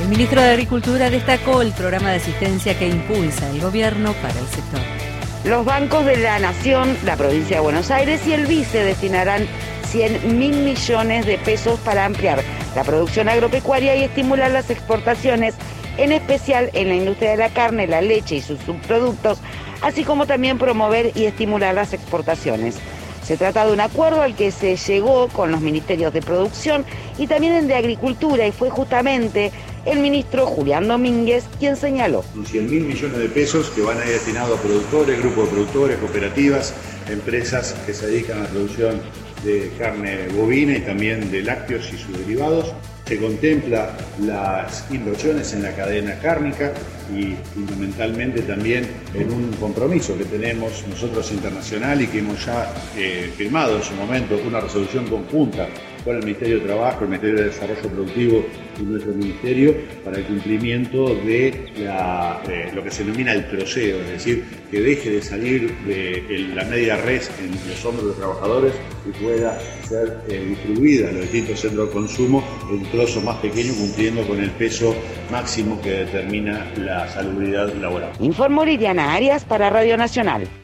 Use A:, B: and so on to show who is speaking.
A: El ministro de Agricultura destacó el programa de asistencia que impulsa el gobierno para el sector.
B: Los bancos de la Nación, la provincia de Buenos Aires y el Vice destinarán 100.000 millones de pesos para ampliar la producción agropecuaria y estimular las exportaciones, en especial en la industria de la carne, la leche y sus subproductos, así como también promover y estimular las exportaciones. Se trata de un acuerdo al que se llegó con los ministerios de Producción y también el de Agricultura, y fue justamente el ministro Julián Domínguez quien señaló.
C: 100.000 millones de pesos que van a ir destinados a productores, grupos de productores, cooperativas, empresas que se dedican a la producción de carne bovina y también de lácteos y sus derivados. Se contempla las inversiones en la cadena cárnica y fundamentalmente también en un compromiso que tenemos nosotros internacional y que hemos ya firmado en su momento una resolución conjunta con el Ministerio de Trabajo, el Ministerio de Desarrollo Productivo y nuestro Ministerio para el cumplimiento de lo que se denomina el troceo, es decir, que deje de salir de la media res en los hombros de los trabajadores y pueda ser distribuida a los distintos centros de consumo en un trozo más pequeño, cumpliendo con el peso máximo que determina la salubridad laboral.
B: Informó Liliana Arias para Radio Nacional.